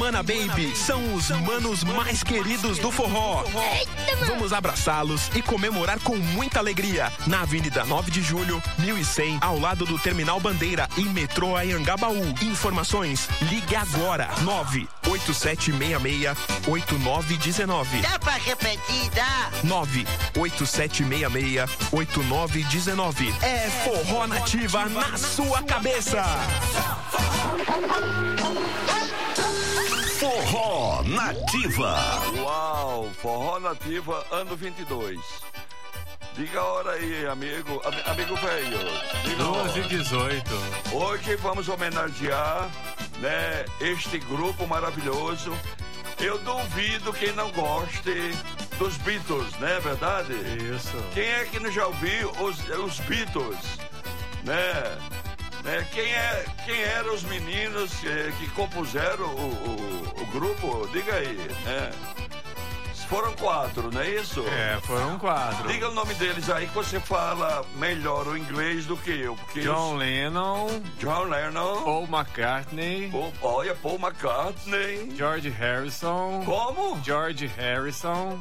Mana Baby são os manos mais queridos do forró. Vamos abraçá-los e comemorar com muita alegria na Avenida 9 de Julho, 1100, ao lado do Terminal Bandeira e Metrô Anhangabaú. Informações, ligue agora, 98766-8919. Dá pra repetir, dá? 98766-8919. É Forró Nativa na sua cabeça. Forró Nativa. Uau, Forró Nativa, ano 22. Diga a hora aí, amigo. Amigo velho. 12h18. Hoje vamos homenagear, né, este grupo maravilhoso. Eu duvido quem não goste dos Beatles, não é verdade? Isso. Quem é que não já ouviu os Beatles, né? Quem eram os meninos que compuseram o grupo? Diga aí, né? Foram 4, não é isso? É, foram 4. Diga o nome deles aí que você fala melhor o inglês do que eu. Porque John Lennon, Paul McCartney, Paul McCartney, George Harrison. Como? George Harrison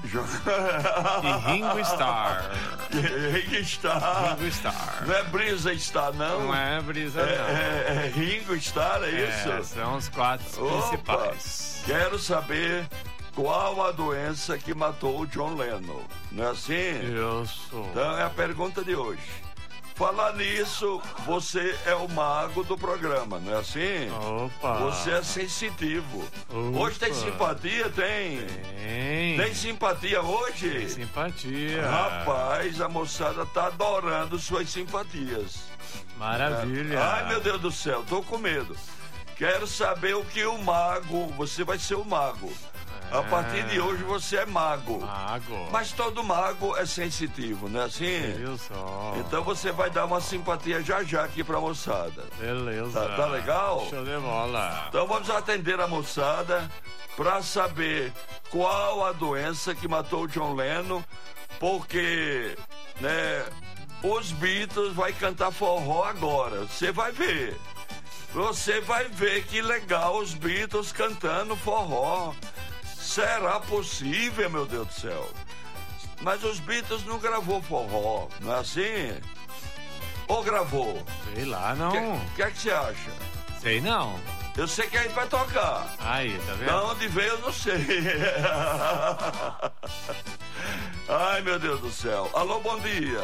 e Ringo Starr. Ringo Starr. Não é Brisa Starr, não? Não é Brisa, não. É Ringo Starr, é isso? São os 4 principais. Quero saber qual a doença que matou o John Lennon. Não é assim? Isso. Então é a pergunta de hoje. Falar nisso, você é o mago do programa, não é assim? Opa! Você é sensitivo. Opa. Hoje tem simpatia? Tem. Tem simpatia hoje? Tem simpatia. Rapaz, a moçada tá adorando suas simpatias. Maravilha. Ai, meu Deus do céu, tô com medo. Quero saber o que o mago... Você vai ser o mago. A partir de hoje você é mago. Mas todo mago é sensitivo, não é assim? Isso. Então você vai dar uma simpatia já aqui pra moçada. Beleza. Tá legal? Show de bola. Então vamos atender a moçada pra saber qual a doença que matou o John Lennon, porque, né, os Beatles vai cantar forró agora. Você vai ver. Você vai ver que legal os Beatles cantando forró. Será possível, meu Deus do céu? Mas os Beatles não gravou forró, não é assim? Ou gravou? Sei lá, não. O que é que você acha? Sei não. Eu sei que a gente vai tocar. Aí, tá vendo? De onde veio, eu não sei. Ai, meu Deus do céu. Alô, bom dia.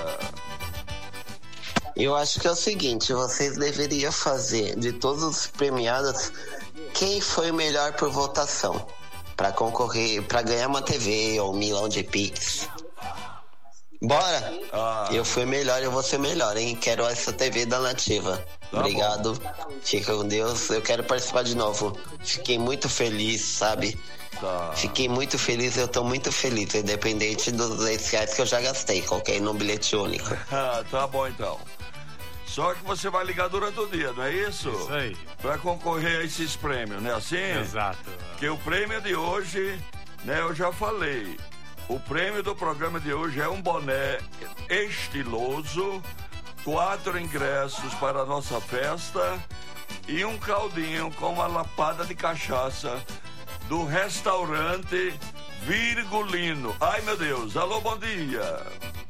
Eu acho que é o seguinte, vocês deveriam fazer de todos os premiados quem foi o melhor por votação. Pra concorrer, pra ganhar uma TV ou 1 milhão de Pix. Bora? Eu fui melhor, eu vou ser melhor, hein? Quero essa TV da Nativa. Obrigado. Bom. Fica com Deus. Eu quero participar de novo. Fiquei muito feliz, sabe? Fiquei muito feliz, eu tô muito feliz. Independente dos R$10 que eu já gastei. Coloquei num bilhete único. Tá bom então. Só que você vai ligar durante o dia, não é isso? Isso aí. Pra concorrer a esses prêmios, não é assim? Exato. Porque o prêmio de hoje, né, eu já falei. O prêmio do programa de hoje é um boné estiloso, 4 ingressos para a nossa festa e um caldinho com uma lapada de cachaça do restaurante Virgulino. Ai, meu Deus. Alô, bom dia.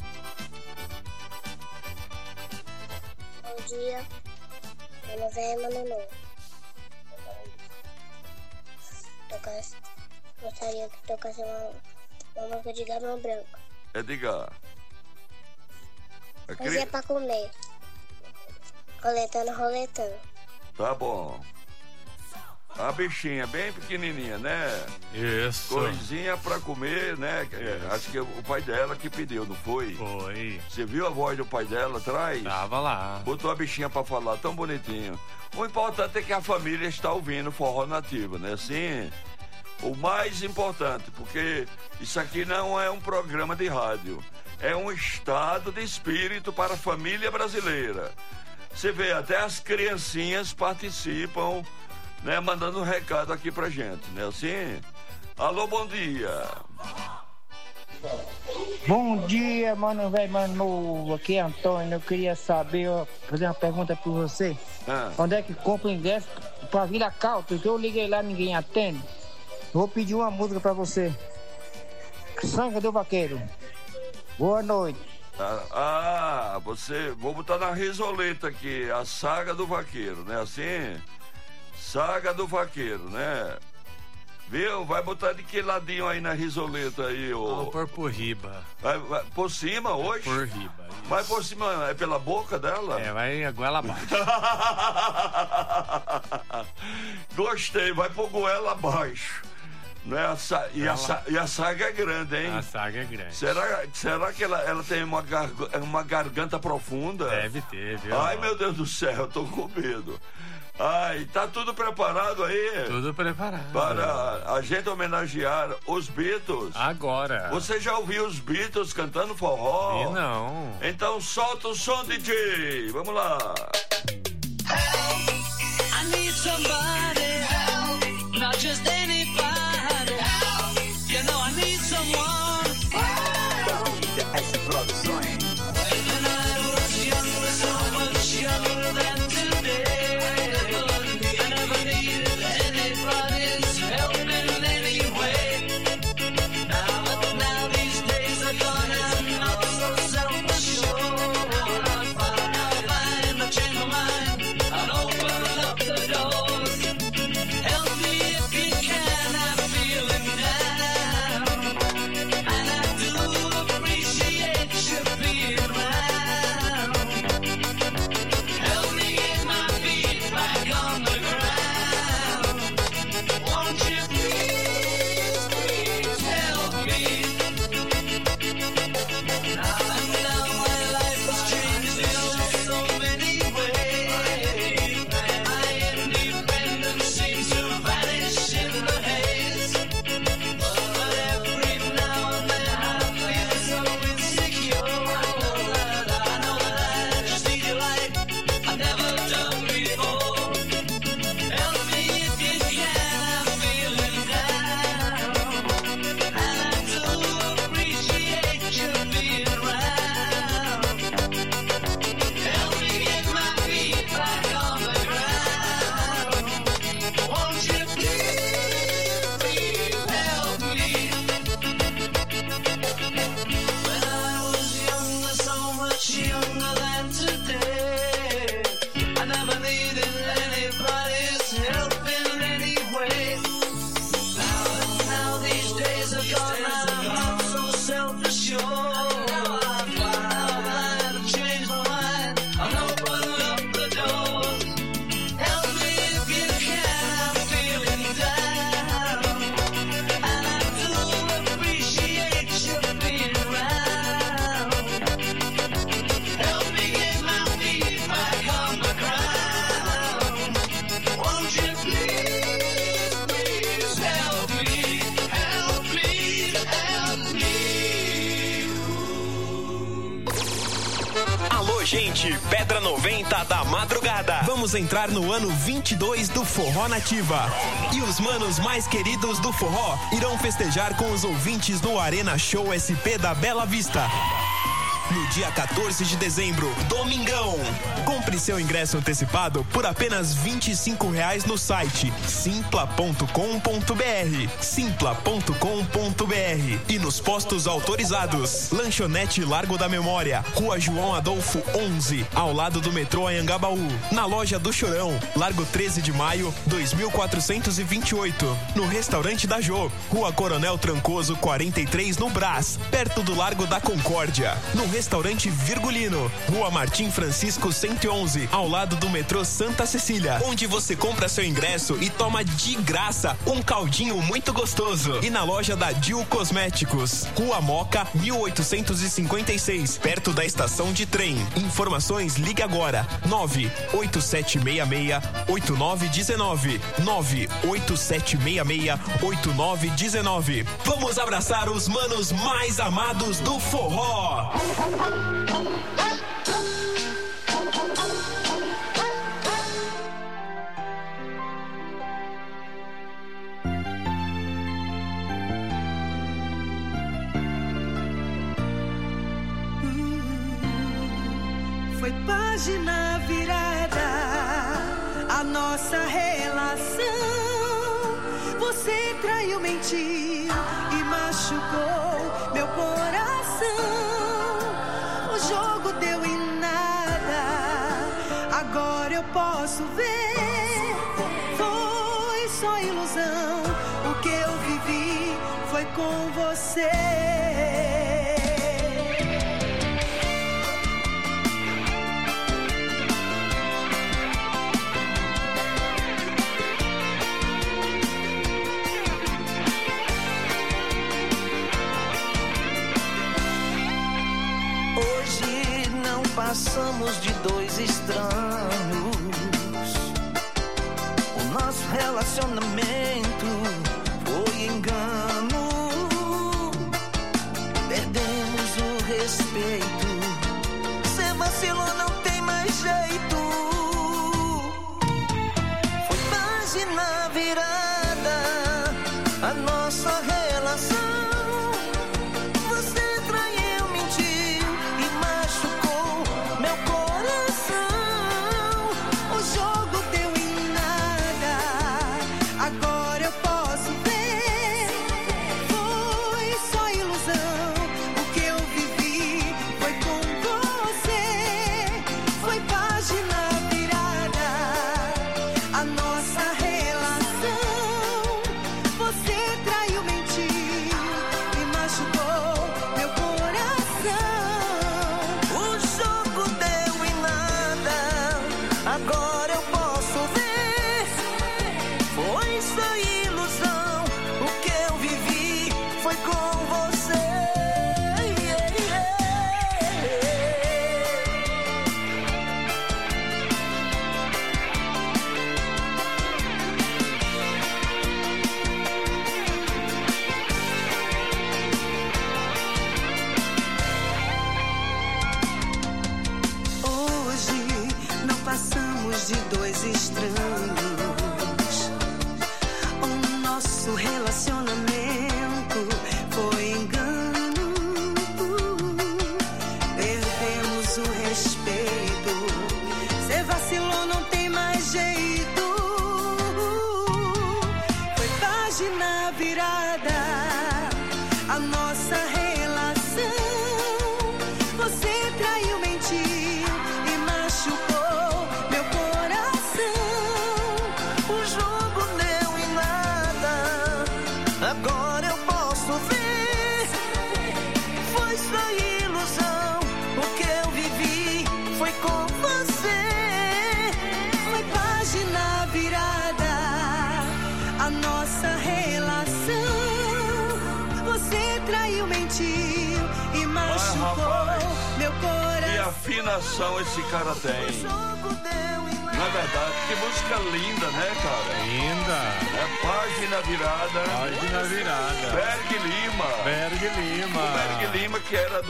Bom dia, meu nome é Emanuel. Gostaria que tocasse uma música de Gama Branco. Diga. Mas é pra comer. Roletando. Tá bom. A bichinha bem pequenininha, né? Isso. Coisinha pra comer, né? Acho que é o pai dela que pediu, não foi? Foi. Você viu a voz do pai dela atrás? Tava lá. Botou a bichinha pra falar, tão bonitinho. O importante é que a família está ouvindo Forró Nativa, né? Assim, o mais importante, porque isso aqui não é um programa de rádio. É um estado de espírito para a família brasileira. Você vê, até as criancinhas participam, né, mandando um recado aqui pra gente, né? Assim, alô, bom dia. Bom dia, mano, velho, mano. Aqui é Antônio. Eu queria saber, fazer uma pergunta pra você. Onde é que compra o ingresso pra Vila Calto? Que eu liguei lá, ninguém atende. Vou pedir uma música pra você. Sanga do Vaqueiro. Boa noite. Vou botar na risoleta aqui, a Saga do Vaqueiro, né? Assim, Saga do Vaqueiro, né? Viu? Vai botar de que ladinho aí na risoleta aí, ô? Vou pôr por riba. Vai por cima hoje? Por riba. Isso. Vai por cima, é pela boca dela? É, vai a goela abaixo. Gostei, vai por goela abaixo. Né? E a saga é grande, hein? A saga é grande. Será que ela tem uma garganta profunda? Deve ter, viu? Ai, meu Deus do céu, eu tô com medo. Ai, tá tudo preparado aí? Tudo preparado. Para a gente homenagear os Beatles. Agora. Você já ouviu os Beatles cantando forró? E não. Então solta o som, DJ. Vamos lá. Help, I need somebody help, not just anybody help, you know I need someone help. S Produções. When I was younger, so much younger than today, I never needed anybody's help in any way. Now these days are gone, I'm not so self-assured. I'll change my mind and open up the doors. Help me if you can, I'm feeling down, and I do appreciate you being around. Help me get my feet back on the ground. Won't you please, please help me? Now my life has changed in so many ways. My independence seems to vanish in the haze. But every now and then I feel so insecure. I know that I just need your light I've never done before. Help me if you can, I'm feeling down, and I do appreciate you being around. Help me get my feet back on the ground. Won't you please, please help me? When I was younger, so much younger than today, I never needed anybody's help in any way. Now these days are gone, I'm not so self-assured. I've had to change my mind and open up the doors. Help me if you can, I'm feeling down, and I do appreciate you being around. Help me get my feet back on the ground. Won't you please, please help me, help me, help me. Alô, gente, Pedra 90 da madrugada. Vamos entrar no ano 22 do Forró Nativa. E os manos mais queridos do forró irão festejar com os ouvintes no Arena Show SP da Bela Vista. No dia 14 de dezembro, domingão. Compre seu ingresso antecipado por apenas R$25 no site simpla.com.br, simpla.com.br e nos postos autorizados. Lanchonete Largo da Memória, Rua João Adolfo 11, ao lado do metrô Anhangabaú. Na Loja do Chorão, Largo 13 de Maio, 2428. No Restaurante da Jô, Rua Coronel Trancoso 43, no Brás, perto do Largo da Concórdia. No Restaurante Virgulino, Rua Martim Francisco 111, ao lado do metrô Santa Cecília, onde você compra seu ingresso e toma de graça um caldinho muito gostoso. E na loja da Dil Cosméticos, Rua Moca 1856, perto da estação de trem. Informações, ligue agora 98766-8919, 98766-8919. Vamos abraçar os manos mais amados do forró. Foi página virada a nossa relação. Você traiu, mentiu e machucou meu coração. O jogo deu em nada, agora eu posso ver. Foi só ilusão, o que eu vivi foi com você. Hoje não passamos de dois estranhos. O nosso relacionamento foi engano. Perdemos o respeito. Cê vacilou, não tem mais jeito. Foi página virada a nossa relação. Você traiu, mentiu e machucou meu coração. O jogo deu em nada, agora eu posso ver. Foi só ilusão, o que eu vivi foi com você. Foi página virada a nossa relação. Você traiu, mentiu e machucou meu coração. O jogo deu em nada, agora eu posso ver. Foi só ilusão, o que eu vivi foi com você. Hoje não passamos de dois estranhos. O nosso relacionamento foi engano. Perdemos o respeito. Cê vacilou, não tem mais jeito. Foi página virada a nossa relação. Você traiu, mentiu e machucou meu coração. O jogo deu em nada, agora eu posso ver. Foi só ilusão, o que eu vivi foi com você. Foi página virada a nossa relação. Você traiu, mentiu e machucou rapaz, meu coração. que afinação esse cara tem. Não é verdade? Que música linda, né, cara? Linda. É página virada. Página virada. Berg Lima. Berg Lima. O Berg Lima, que era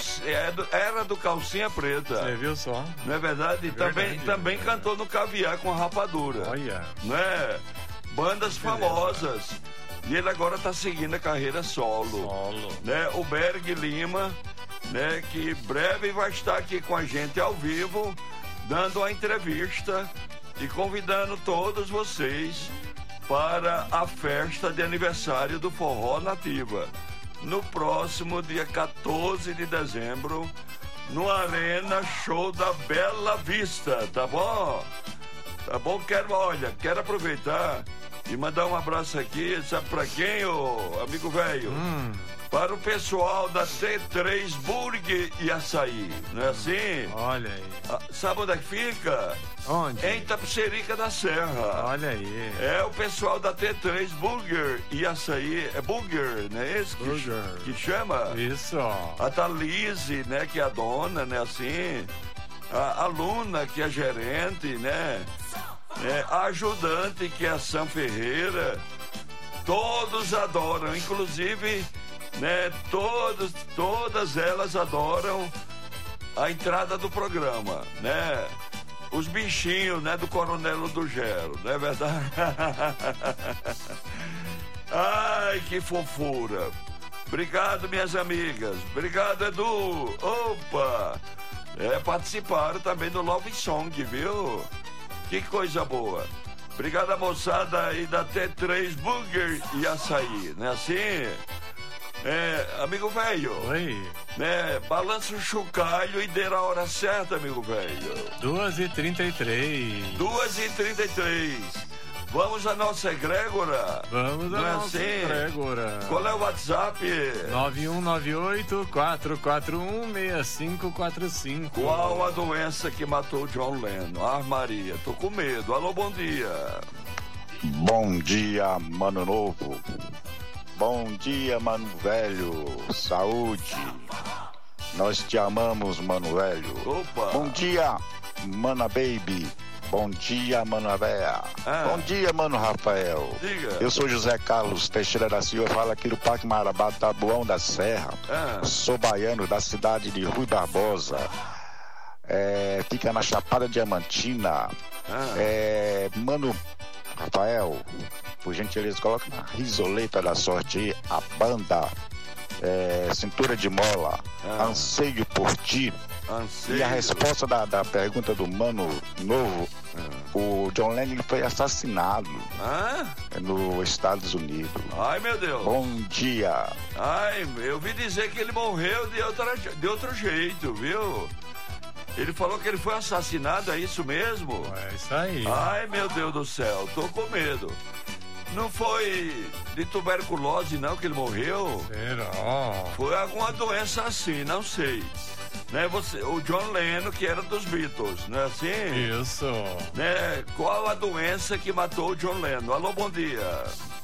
do Calcinha Preta. Você viu só? Não é verdade? E também cantou no Caviar com a Rapadura. Olha. Né? Bandas famosas. E ele agora tá seguindo a carreira solo. Né? O Berg Lima, né? Que breve vai estar aqui com a gente ao vivo, dando uma entrevista e convidando todos vocês para a festa de aniversário do Forró Nativa, no próximo dia 14 de dezembro, no Arena Show da Bela Vista, tá bom? Tá bom? Quero aproveitar e mandar um abraço aqui, sabe pra quem, ô amigo velho? Para o pessoal da T3 Burger e Açaí, não é assim? Olha aí. Sabe onde é que fica? Onde? Em Itapecerica da Serra. Olha aí. É o pessoal da T3 Burger e Açaí. É Burger, não é esse que chama? Isso. A Thalise, né, que é a dona, né, assim. A Luna, que é gerente, né? A ajudante, que é a Sam Ferreira. Todos adoram, inclusive, né, todas elas adoram a entrada do programa, né? Os bichinhos, né, do Coronel do Gero, não é verdade? Ai, que fofura. Obrigado, minhas amigas. Obrigado, Edu. Opa! Participaram também do Love Song, viu? Que coisa boa. Obrigado a moçada aí da T3 Burger e Açaí, né assim? Amigo velho. Oi. Né, balança o chocalho e dê a hora certa, amigo velho. 2h33. 2h33. Vamos à nossa egrégora? Vamos à nossa egrégora. Qual é o WhatsApp? 9198-441-6545. Qual a doença que matou John Lennon? Ah, Maria, tô com medo. Alô, bom dia. Bom dia, mano novo. Bom dia, mano velho. Saúde. Nós te amamos, mano velho. Opa. Bom dia, mana baby. Bom dia, mano véia. Bom dia, mano Rafael. Diga. Eu sou José Carlos Teixeira da Silva, falo aqui do Parque Marabá, Taboão da Serra. Sou baiano da cidade de Rui Barbosa. Fica na Chapada Diamantina. Mano Rafael, por gentileza, coloca na risoleta da sorte aí a banda Cintura de Mola, Anseio por Ti. Anseio. E a resposta da pergunta do mano novo, o John Lennon foi assassinado nos Estados Unidos. Ai, meu Deus. Bom dia. Ai, eu ouvi dizer que ele morreu de outro jeito, viu? Ele falou que ele foi assassinado, é isso mesmo? É isso aí. Ai, meu Deus do céu, tô com medo. Não foi de tuberculose, não, que ele morreu? Será? Foi alguma doença assim, não sei. Né, o John Lennon, que era dos Beatles, não é assim? Isso. Né, qual a doença que matou o John Lennon? Alô, bom dia.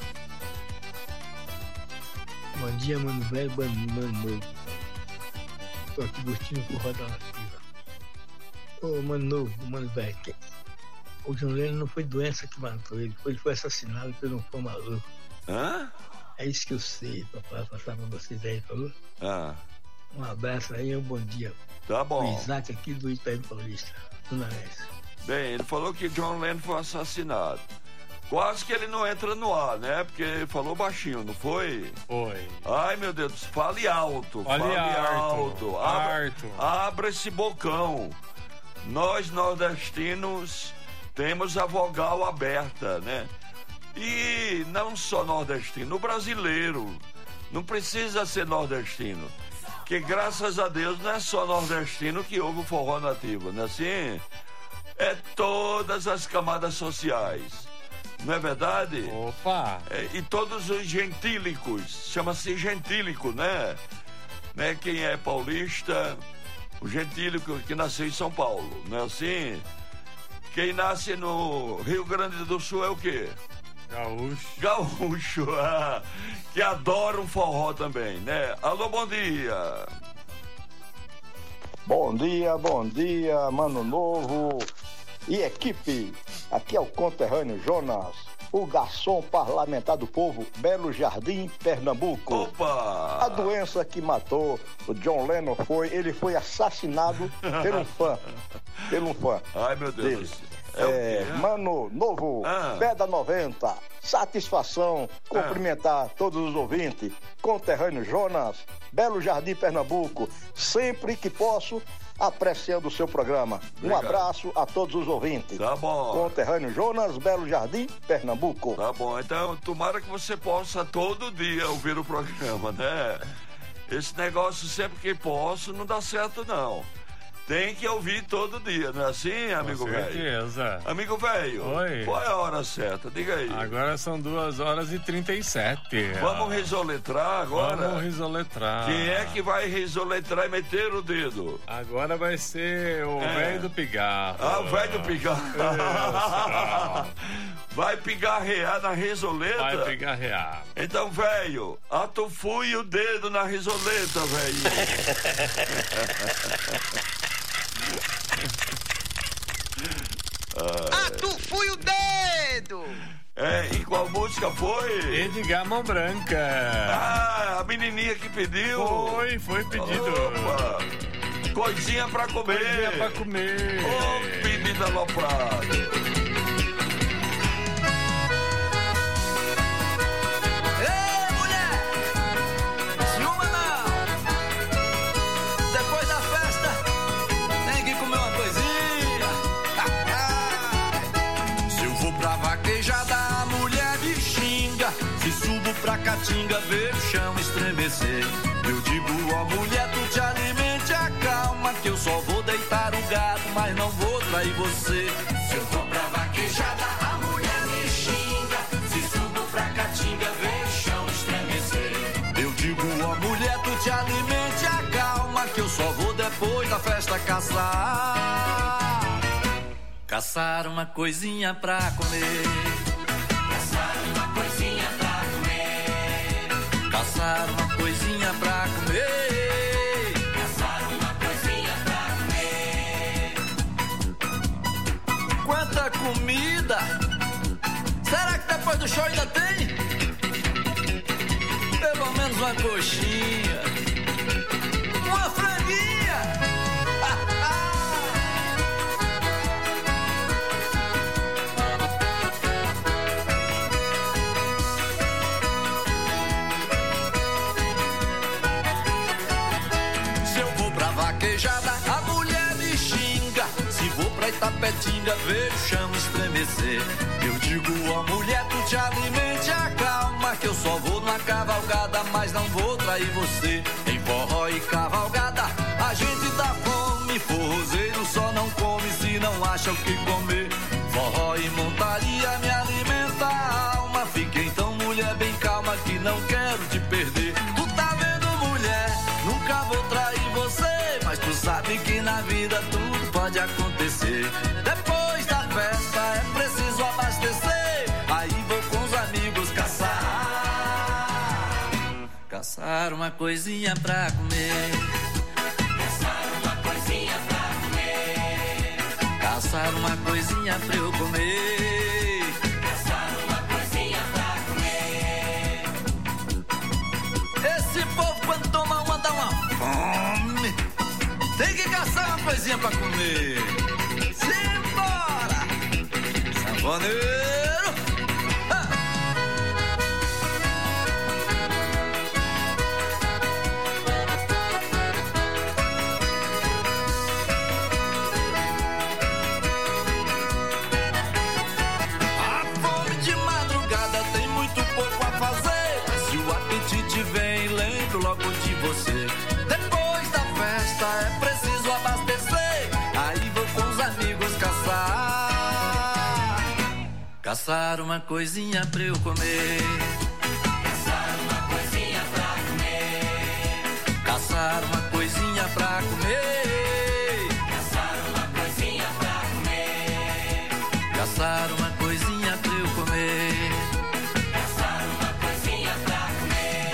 Bom dia, mano velho, mano novo. Tô aqui curtindo por Roda Nativa. Ô, mano novo, mano velho. O John Lennon não foi doença que matou ele, ele foi assassinado pelo um fã maluco. Hã? É isso que eu sei, papai, passar pra vocês aí, falou? Um abraço aí e um bom dia. Tá bom. O Isaac aqui do Itaim Paulista, do Narense. Bem, ele falou que John Lennon foi assassinado. Quase que ele não entra no ar, né? Porque ele falou baixinho, não foi? Foi. Ai, meu Deus, fale alto. Fale alto. Abra esse bocão. Nós, nordestinos, temos a vogal aberta, né? E não só nordestino, o brasileiro. Não precisa ser nordestino. Que graças a Deus não é só nordestino que ouve o forró nativo, não é assim? É todas as camadas sociais. Não é verdade? Opa! E todos os gentílicos, chama-se gentílico, né? Quem é paulista, o gentílico que nasceu em São Paulo, não é assim? Quem nasce no Rio Grande do Sul é o quê? Gaúcho, que adora um forró também, né? Alô, bom dia. Bom dia, mano novo e equipe. Aqui é o conterrâneo Jonas, o garçom parlamentar do povo, Belo Jardim, Pernambuco. Opa! A doença que matou o John Lennon ele foi assassinado por um fã. Ai, meu Deus. Dele. Mano novo, Peda 90, satisfação cumprimentar todos os ouvintes, conterrâneo Jonas, Belo Jardim, Pernambuco, sempre que posso, apreciando o seu programa. Um abraço a todos os ouvintes. Tá bom. Conterrâneo Jonas, Belo Jardim, Pernambuco. Tá bom, então tomara que você possa todo dia ouvir o programa, né? Esse negócio sempre que posso não dá certo não. Tem que ouvir todo dia, não é assim, amigo velho? Com certeza. Amigo velho, Oi. Qual é a hora certa? Diga aí. Agora são 2h37. Vamos resoletrar agora? Vamos resoletrar. Quem é que vai resoletrar e meter o dedo? Agora vai ser o velho do pigarro. O velho do pigarro. Vai pigarrear na resoleta? Vai pigarrear. Então, velho, atufue o dedo na resoleta, velho. Atufui o dedo! E qual música foi? Edgar Mão Branca. A menininha que pediu. Foi pedido. Opa. Coisinha pra comer. Coisinha pra comer. Pedida aloprada. Vaqueiro caatinga, ver o chão estremecer. Eu digo, ó mulher, tu te alimente, acalma, que eu só vou deitar o gado, mas não vou trair você. Se eu for pra vaquejada, a mulher me xinga. Se subo pra caatinga, ver o chão estremecer. Eu digo, ó mulher, tu te alimente, acalma, que eu só vou depois da festa caçar. Caçar uma coisinha pra comer. Caçar uma coisinha pra comer. Caçar uma coisinha pra comer. Caçar uma coisinha pra comer. Quanta comida! Será que depois do show ainda tem? Pelo menos uma coxinha. Uma franguinha. A mulher me xinga. Se vou pra Itapetinga, ver o chão estremecer. Eu digo, ó mulher, tu te alimente, acalma, que eu só vou numa cavalgada, mas não vou trair você. Em forró e cavalgada, a gente dá fome. Forrozeiro só não come se não acha o que comer. Forró e montaria me alimenta a alma. Fique então, mulher, bem calma, que não quero te perder. Tu tá vendo, mulher? Nunca vou trair você. Mas tu sabe que na vida tudo pode acontecer. Depois da festa é preciso abastecer. Aí vou com os amigos caçar. Caçar uma coisinha pra comer. Caçar uma coisinha pra comer. Caçar uma coisinha pra eu comer. Caçar uma coisinha pra comer. Esse povo quando toma uma dá uma fome. Tem que caçar uma coisinha pra comer. Simbora! Sanfoneiro! A fome de madrugada tem muito pouco a fazer. Se o apetite vem, lembro logo de você. Depois da festa é preciso abastecer. Aí vou com os amigos caçar. Caçar uma coisinha pra eu comer. Caçar uma coisinha pra comer. Caçar uma coisinha pra comer. Caçar uma coisinha pra comer. Caçar uma coisinha pra eu comer. Caçar uma coisinha pra comer.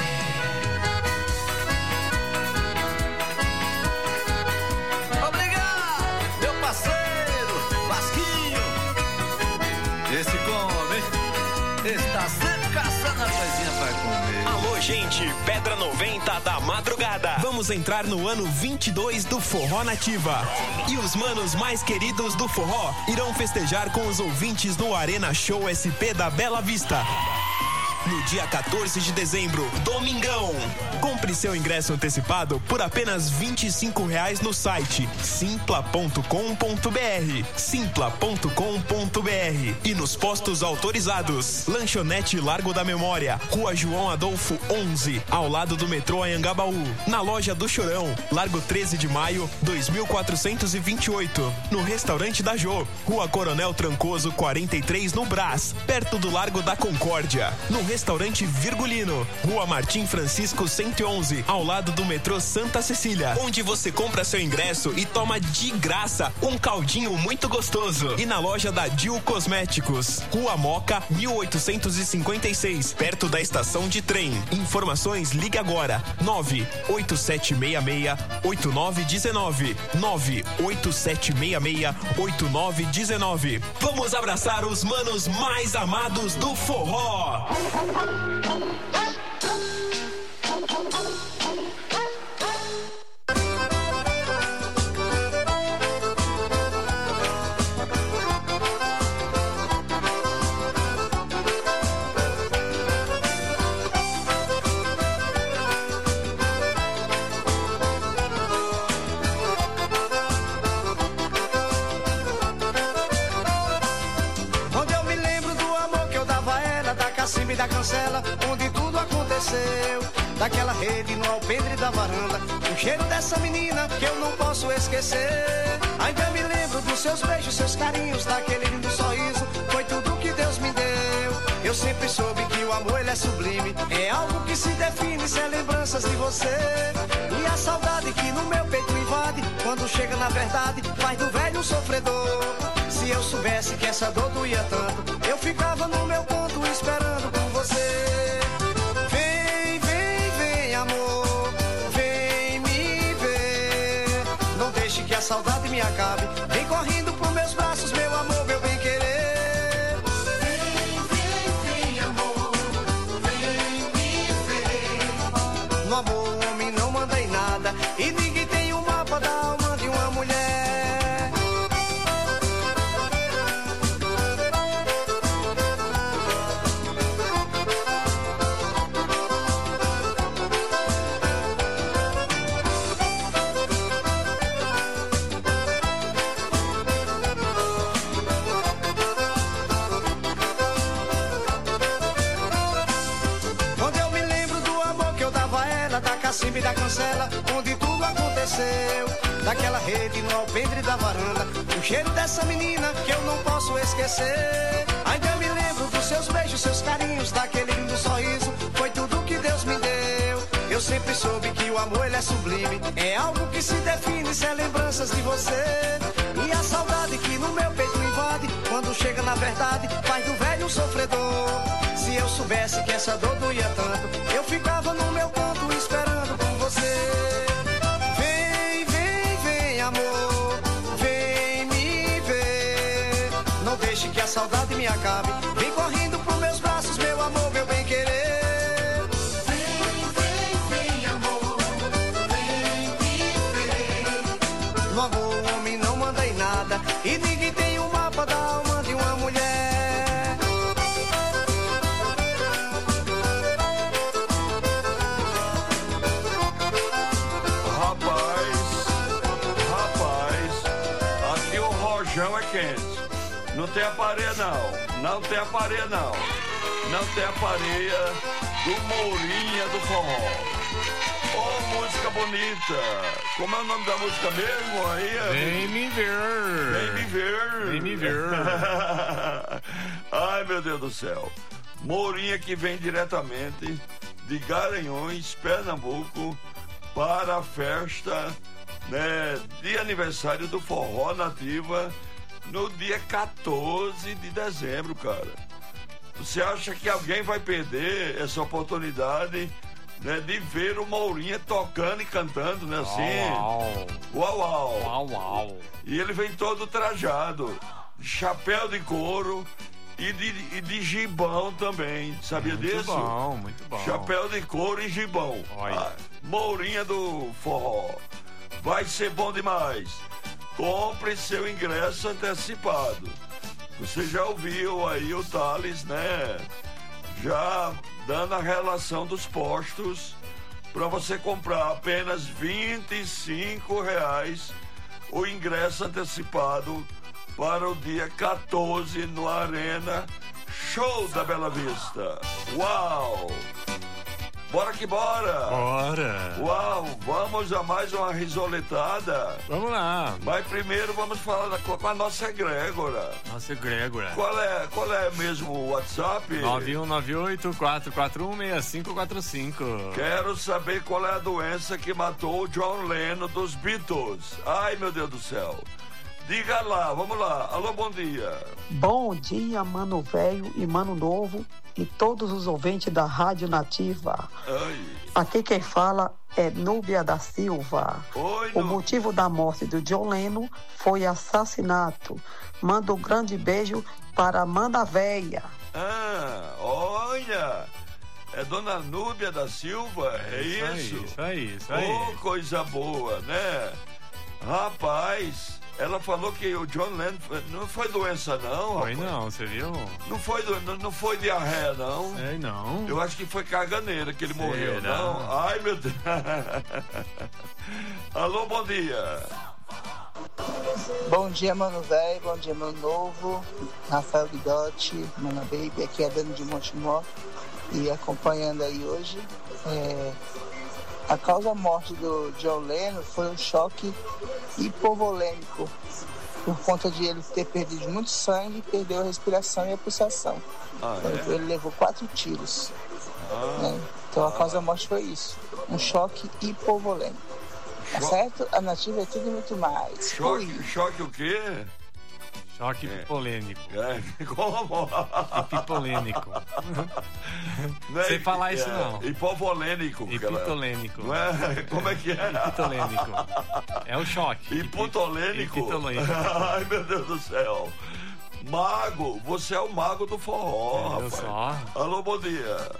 Obrigado, meu parceiro, Vasquinho. Esse come, está sempre caçando a coisinha pra comer. Alô, gente, Pedra 90 da madrugada. Vamos entrar no ano 22 do Forró Nativa. E os manos mais queridos do forró irão festejar com os ouvintes no Arena Show SP da Bela Vista. No dia 14 de dezembro, domingão. Compre seu ingresso antecipado por apenas R$25 no site simpla.com.br, simpla.com.br e nos postos autorizados. Lanchonete Largo da Memória, Rua João Adolfo 11, ao lado do metrô Anhangabaú. Na loja do Chorão, Largo 13 de Maio, 2428. No restaurante da Jô, Rua Coronel Trancoso 43 no Brás, perto do Largo da Concórdia. No restaurante Virgulino, Rua Martim Francisco 111, ao lado do metrô Santa Cecília, onde você compra seu ingresso e toma de graça um caldinho muito gostoso. E na loja da Dil Cosméticos, Rua Moca 1856, perto da estação de trem. Informações, ligue agora 98766-8919, 98766-8919. Vamos abraçar os manos mais amados do forró. Onde eu me lembro do amor que eu dava a ela, da cacimba e da cancela, onde tudo daquela rede no alpendre da varanda. O cheiro dessa menina que eu não posso esquecer. Ainda me lembro dos seus beijos, seus carinhos, daquele lindo sorriso. Foi tudo que Deus me deu. Eu sempre soube que o amor ele é sublime. É algo que se define, se é lembranças de você. E a saudade que no meu peito invade, quando chega na verdade, faz do velho um sofredor. Se eu soubesse que essa dor doía tanto, eu ficava no meu ponto esperando por você. Vem, vem, vem, amor, vem me ver. Não deixe que a saudade me acabe. Vem correndo pros meus braços, meu amor, meu bem querer. Vem, vem, vem, amor, vem me ver. No amor o homem não manda em nada, e ninguém tem um mapa da alma de uma mulher. Da cancela, onde tudo aconteceu, daquela rede no alpendre da varanda. O cheiro dessa menina que eu não posso esquecer. Ainda me lembro dos seus beijos, seus carinhos, daquele lindo sorriso. Foi tudo que Deus me deu. Eu sempre soube que o amor ele é sublime. É algo que se define, se é lembranças de você. E a saudade que no meu peito invade, quando chega na verdade, faz do velho um sofredor. Se eu soubesse que essa dor doía tanto, eu ficava no meu ponto esperando por você. Vem, vem, vem, amor, vem me ver. Não deixe que a saudade me acabe. Vem correndo pros meus braços, meu amor, meu bem querer. Vem, vem, vem, amor, vem me ver. No amor o homem não manda em nada, e ninguém tem um mapa da alma de uma mulher. Não tem a pareia não, não tem a pareia não. Não tem a pareia do Mourinha do forró. Ô, música bonita. Como é o nome da música mesmo aí? Vem me ver. Vem me ver. Vem me ver. Ai, meu Deus do céu. Mourinha que vem diretamente de Garanhuns, Pernambuco, para a festa, né, de aniversário do Forró Nativa, no dia 14 de dezembro, cara. Você acha que alguém vai perder essa oportunidade, né, de ver o Mourinha tocando e cantando, né, assim? Uau, uau. Uau, uau. E ele vem todo trajado, chapéu de couro e de gibão também. Sabia muito disso? Muito bom, muito bom. Chapéu de couro e gibão. Ah, Mourinha do forró. Vai ser bom demais. Compre seu ingresso antecipado. Você já ouviu aí o Thales, né? Já dando a relação dos postos para você comprar apenas R$25 o ingresso antecipado para o dia 14 no Arena Show da Bela Vista. Uau! Bora que bora! Bora! Uau, vamos a mais uma risoletada. Vamos lá. Mas primeiro vamos falar com a nossa egrégora. Nossa egrégora. Qual é mesmo o WhatsApp? 9198-441-6545. Quero saber qual é a doença que matou o John Lennon dos Beatles. Ai, meu Deus do céu. Diga lá, vamos lá. Alô, bom dia. Bom dia, mano velho e mano novo e todos os ouvintes da Rádio Nativa. Ai. Aqui quem fala é Núbia da Silva. Oi, o motivo da morte do John Lennon foi assassinato. Manda um grande beijo para Amanda Véia. Ah, olha... É Dona Núbia da Silva, é isso? Isso aí. Oh, coisa boa, né? Rapaz, ela falou que o John Lennon não foi doença, não. Foi não, você viu? Não foi diarreia, não. Sei não. Eu acho que foi caganeira que ele morreu, não. Ai, meu Deus. Alô, bom dia. Bom dia, mano velho, bom dia, mano novo. Rafael Bidotti, Mana Baby, aqui é Dani de Montemor. e acompanhando aí hoje. A causa morte do John Lennon foi um choque hipovolêmico, por conta de ele ter perdido muito sangue, perdeu a respiração e a pulsação. Ele levou 4 tiros. Né? Então a causa morte foi isso, um choque hipovolêmico. Tá certo? A Nativa é tudo e muito mais. Choque o quê? Choque pipolênico. Como? Pipolênico. Sem falar isso não. Hipovolênico. Hipitolênico. Não é? Como é que é? Hipitolênico. É o choque. Hipotolênico? Hipitolênico. Ai, meu Deus do céu. Mago, você é o mago do forró, rapaz. Só. Alô, bom dia.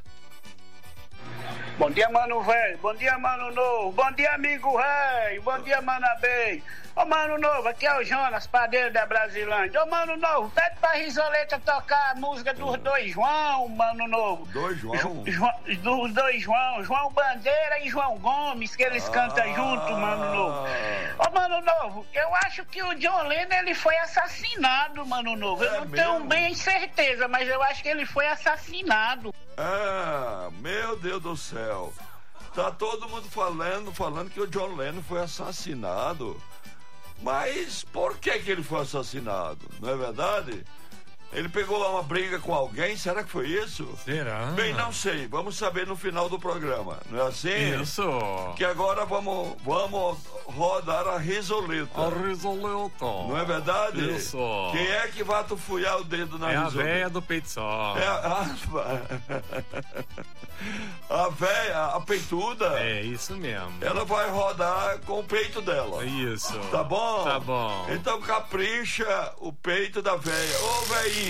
Bom dia, mano velho. Bom dia, mano novo. Bom dia, amigo rei. Bom dia, manabei. Ô, mano novo, aqui é o Jonas, padeiro da Brasilândia. Ô, mano novo, pede pra Risoleta tocar a música dos dois João, mano novo. Dois João? Dos dois João. João Bandeira e João Gomes, que eles cantam junto, mano novo. Ô, mano novo, eu acho que o John Lennon, ele foi assassinado, mano novo. Eu não tenho bem certeza, mas eu acho que ele foi assassinado. Meu Deus do céu. Tá todo mundo falando que o John Lennon foi assassinado. Mas por que ele foi assassinado? Não é verdade? Ele pegou uma briga com alguém? Será que foi isso? Será? Bem, não sei. Vamos saber no final do programa. Não é assim? Isso. Que agora vamos rodar a risoleta. A risoleta. Não é verdade? Isso. Quem é que vai tufuiar o dedo na risoleta? É a véia do peito só. A véia, a peituda. É isso mesmo. Ela vai rodar com o peito dela. Isso. Tá bom? Tá bom. Então capricha o peito da véia. Ô, véinha.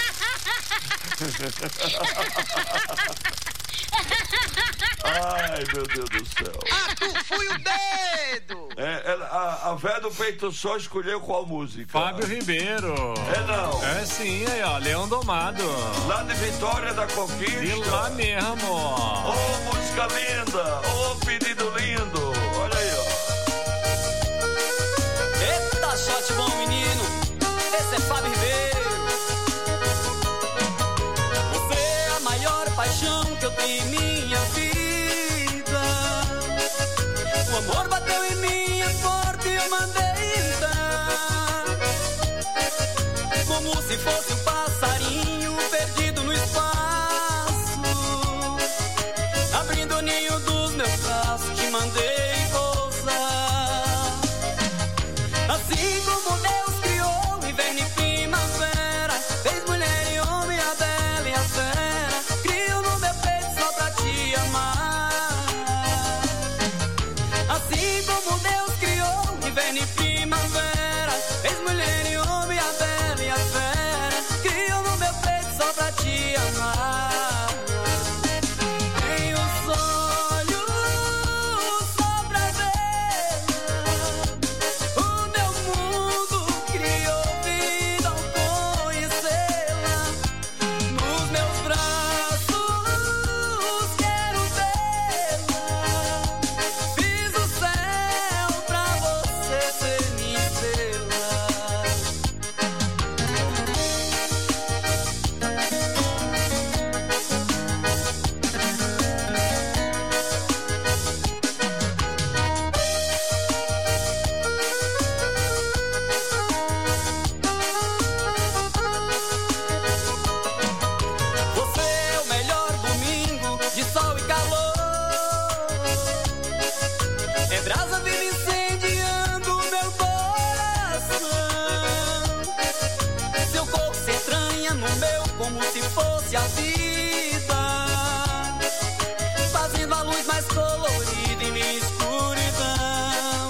Ai, meu Deus do céu. Fui o dedo. A véia do peito só escolheu qual música? Fábio Ribeiro. Não. É sim, aí ó, Leão Domado. Lá de Vitória da Conquista. De lá mesmo. Ô, música linda. Ô, pedido lindo. Olha aí, ó. Eita, shot bom, menino. Esse é Fábio Ribeiro. Você é a maior paixão que eu tenho em minha vida. O amor bateu em mim, é forte, eu mandei dar. Como se fosse um passarinho perdido no espaço. Abrindo o ninho dos meus braços, te mandei pousar. Assim como Deus criou inverno e primavera, fez mulher e homem, a bela e a fera, criou no meu peito só pra te amar. Assim como Deus criou inverno e primavera, fez mulher e homem, a bela e a fera, criou no meu peito só pra te amar. Tem os olhos só pra ver o meu mundo, criou vida ao conhecê-la. Nos meus braços quero vê-la. Fiz o céu pra você ser minha estrela. Você é o melhor domingo de sol e calor. É brasa viva incendiando meu coração. Seu corpo se entranha no meu como se fosse a vida, fazendo a luz mais colorida em minha escuridão.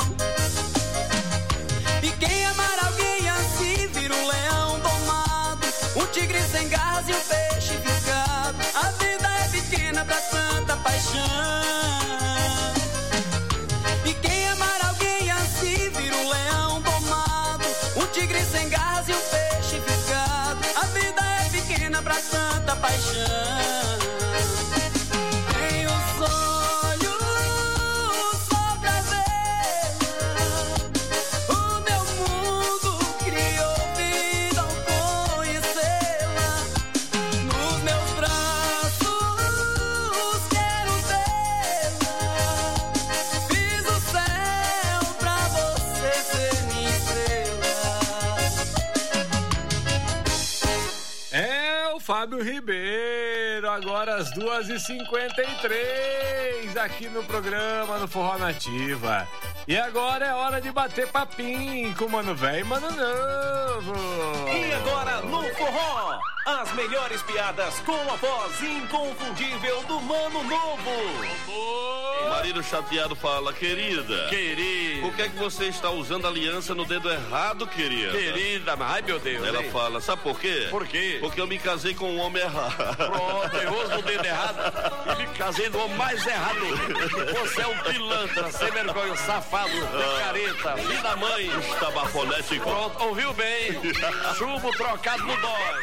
E quem amar alguém assim vira um leão domado, um tigre sem garras e um peixe fisgado. A vida é pequena pra tanta paixão. E quem amar alguém assim vira um leão domado, um tigre sem garras e um peixe fisgado. A vida é pequena pra tanta paixão. Tem os olhos só pra ver o meu mundo, criou vida ao conhecê-la. Nos meus braços Fábio Ribeiro, agora às 2h53, aqui no programa no Forró Nativa. E agora é hora de bater papinho com o Mano Velho e Mano Novo. E agora no Forró, as melhores piadas com a voz inconfundível do Mano Novo. O marido chateado fala: querida, por que é que você está usando aliança no dedo errado, querida? Querida, ai meu Deus. Ela fala: sabe por quê? Por quê? Porque eu me casei com um homem errado. Pronto, eu uso o dedo errado e me casei no homem mais errado. Você é um pilantra, sem vergonha, safado, picareta, filho da mãe. Estabafonético. Pronto, ouviu bem? Chumbo trocado no dói.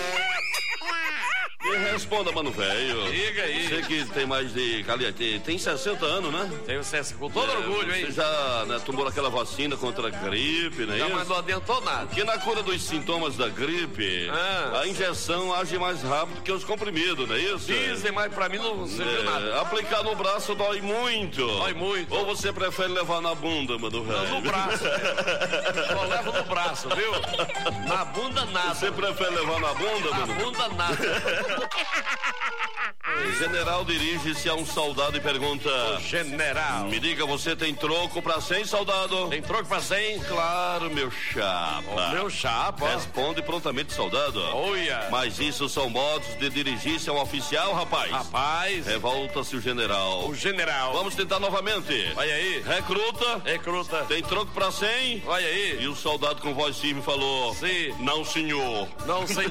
Me responda, Mano Velho. Diga aí. Você que tem mais de... Tem 60 anos, né? Tenho 60, com todo orgulho, hein? Você já tomou aquela vacina contra a gripe, né? Já, mas não adiantou nada. Que na cura dos sintomas da gripe, a injeção age mais rápido que os comprimidos, não é isso? Dizem, mas pra mim não serviu nada. Aplicar no braço dói muito. Dói muito. Ou você prefere levar na bunda, Mano Velho? Não, no braço. Só levo no braço, viu? Na bunda, nada. Você prefere levar na bunda, Mano? Na bunda, nada. O general dirige-se a um soldado e pergunta: o general, me diga, você tem troco pra 100, soldado? Tem troco pra 100? Claro, meu chapa. Meu chapa? Responde prontamente, soldado. Olha. Mas isso são modos de dirigir-se a um oficial, rapaz. Rapaz. Revolta-se o general. O general. Vamos tentar novamente. Olha aí. Recruta. Recruta. Tem troco pra 100? Olha aí. E o soldado com voz firme falou: sim. Não, senhor. Não, senhor.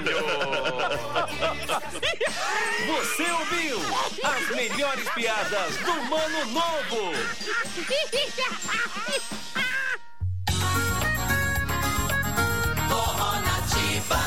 Você ouviu as melhores piadas do Mano Novo. Forró Nativa.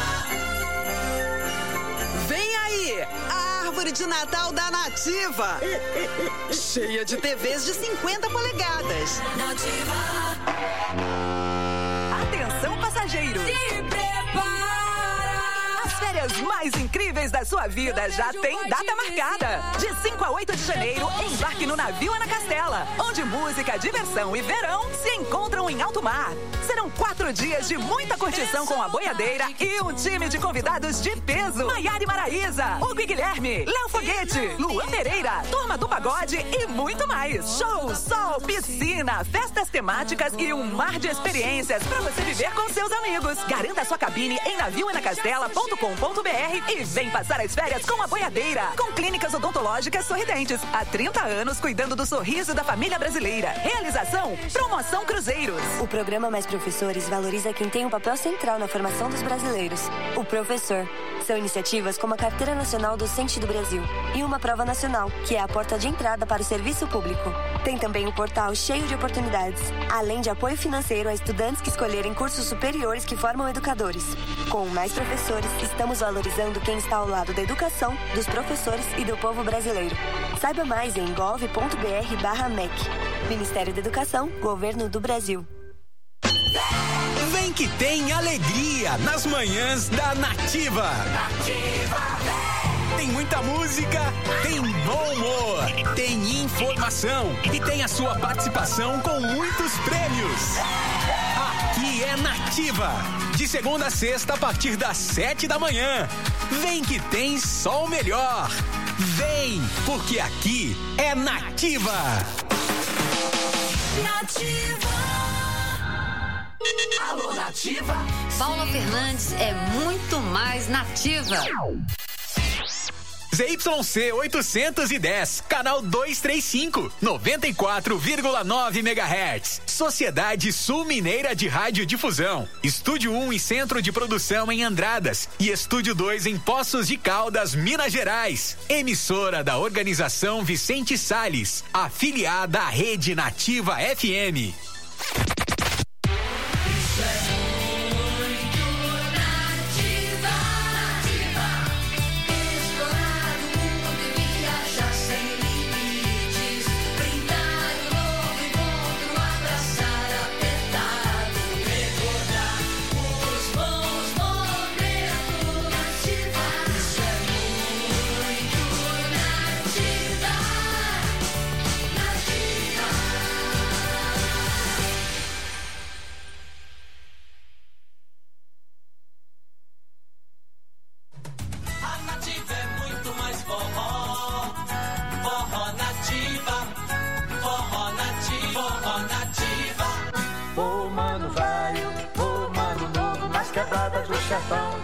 Vem aí, a árvore de Natal da Nativa. Cheia de TVs de 50 polegadas. Nativa. Atenção, passageiros. Se prepara. As férias mais incríveis da sua vida já tem data marcada. De 5 a 8 de janeiro, embarque no navio Ana Castela, onde música, diversão e verão se encontram em alto mar. Serão 4 dias de muita curtição com a boiadeira e um time de convidados de peso. Maiara e Maraísa, Hugo e Guilherme, Léo Foguete, Luan Pereira, Turma do Pagode e muito mais. Show, sol, piscina, festas temáticas e um mar de experiências para você viver com seus amigos. Garanta sua cabine em navioanacastela.com.br e vem passar as férias com a boiadeira. Com clínicas odontológicas sorridentes. Há 30 anos cuidando do sorriso da família brasileira. Realização, Promoção Cruzeiros. O programa Mais Professores valoriza quem tem um papel central na formação dos brasileiros, o professor. São iniciativas como a Carteira Nacional Docente do Brasil e uma prova nacional, que é a porta de entrada para o serviço público. Tem também um portal cheio de oportunidades, além de apoio financeiro a estudantes que escolherem cursos superiores que formam educadores. Com Mais Professores, estamos valorizando quem está ao lado da educação, dos professores e do povo brasileiro. Saiba mais em gov.br/MEC. Ministério da Educação, Governo do Brasil. Vem que tem alegria nas manhãs da Nativa. Tem muita música, tem bom humor, tem informação e tem a sua participação com muitos prêmios. Aqui é Nativa, de segunda a sexta a partir das 7 da manhã. Vem que tem só o melhor. Vem, porque aqui é Nativa. Nativa. Alô, Nativa. Paula Fernandes é muito mais nativa. ZYC 810, canal 235, 94,9 MHz. Sociedade Sul Mineira de Radiodifusão. Estúdio 1 e Centro de Produção em Andradas. E Estúdio 2 em Poços de Caldas, Minas Gerais. Emissora da Organização Vicente Salles. Afiliada à Rede Nativa FM.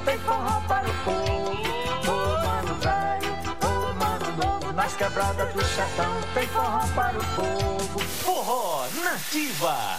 tem forró para o povo. Ô mano velho, ô mano novo, nas quebradas do sertão tem forró para o povo. Forró Nativa.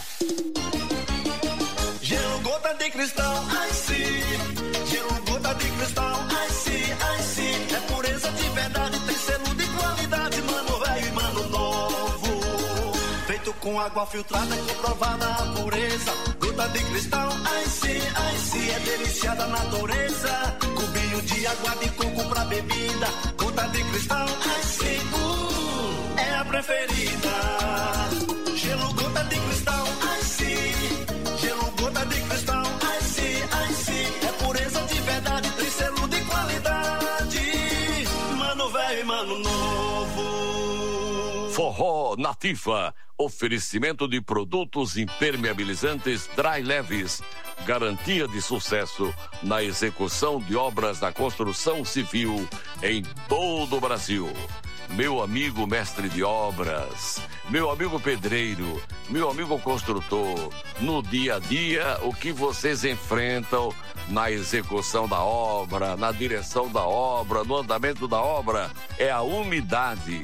Gelo, gota de cristal, ai sim. Gelo, gota de cristal, ai sim, ai sim. É pureza de verdade, tem selo de qualidade, mano velho e mano novo. Feito com água filtrada, comprovada a pureza. Gota de cristal, ai sim, é delícia da natureza. Cubinho de água de coco pra bebida. Gota de cristal, ai sim, é a preferida. Gelo, gota de cristal, ai sim. Gelo, gota de cristal, ai sim, é pureza de verdade, tem selo de qualidade. Mano velho e mano novo. Forró Nativa. Oferecimento de produtos impermeabilizantes Dry Leves. Garantia de sucesso na execução de obras da construção civil em todo o Brasil. Meu amigo mestre de obras, meu amigo pedreiro, meu amigo construtor, no dia a dia, o que vocês enfrentam na execução da obra, na direção da obra, no andamento da obra, é a umidade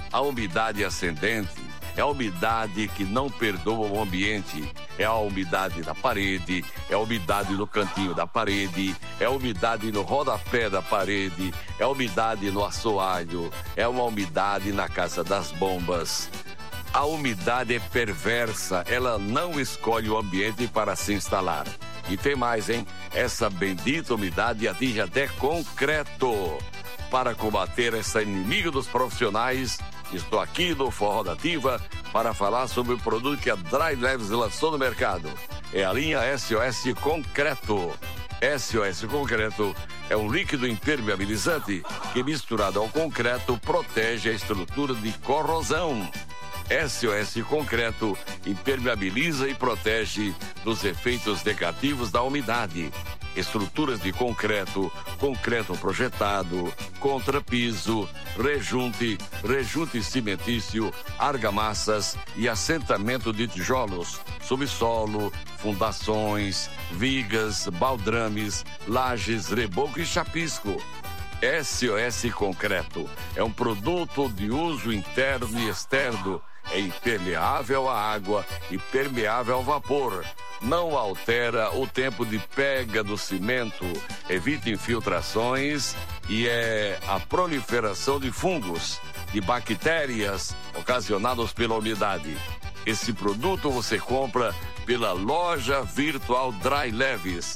ascendente. É a umidade que não perdoa o ambiente. É a umidade na parede, é a umidade no cantinho da parede, é a umidade no rodapé da parede, é a umidade no assoalho, é uma umidade na casa das bombas. A umidade é perversa, ela não escolhe o ambiente para se instalar. E tem mais, hein? Essa bendita umidade atinge até concreto. Para combater essa inimiga dos profissionais, estou aqui no Forró Nativa para falar sobre o produto que a Dry Leves lançou no mercado. É a linha SOS Concreto. SOS Concreto é um líquido impermeabilizante que, misturado ao concreto, protege a estrutura de corrosão. SOS Concreto impermeabiliza e protege dos efeitos negativos da umidade. Estruturas de concreto, concreto projetado, contrapiso, rejunte cimentício, argamassas e assentamento de tijolos, subsolo, fundações, vigas, baldrames, lajes, reboco e chapisco. SOS Concreto é um produto de uso interno e externo. É impermeável à água e permeável ao vapor. Não altera o tempo de pega do cimento, evita infiltrações e a proliferação de fungos, de bactérias ocasionadas pela umidade. Esse produto você compra pela loja virtual Dry Leves,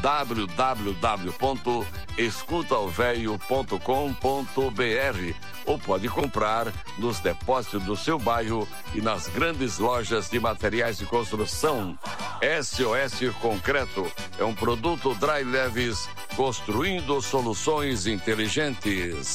www.escutaovelho.com.br, ou pode comprar nos depósitos do seu bairro e nas grandes lojas de materiais de construção. SOS Concreto é um produto Dry Leves, construindo soluções inteligentes.